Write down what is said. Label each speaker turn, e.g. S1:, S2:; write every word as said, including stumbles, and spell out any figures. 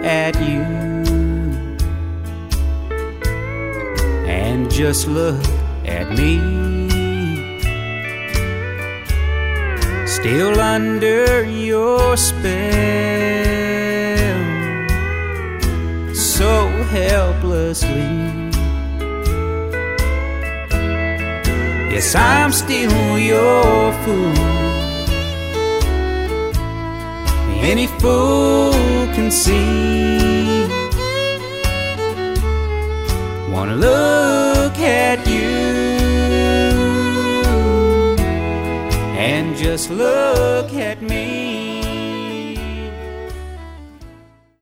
S1: at you and just look at me, still under your spell, so helplessly. Yes, I'm still your fool. Any fool can see. Wanna look at you and just look at me.